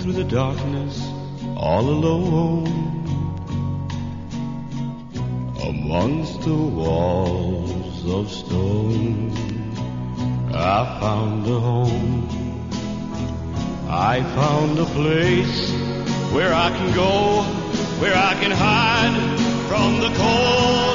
through the darkness all alone. Amongst the walls of stone, I found a home. I found a place where I can go, where I can hide from the cold.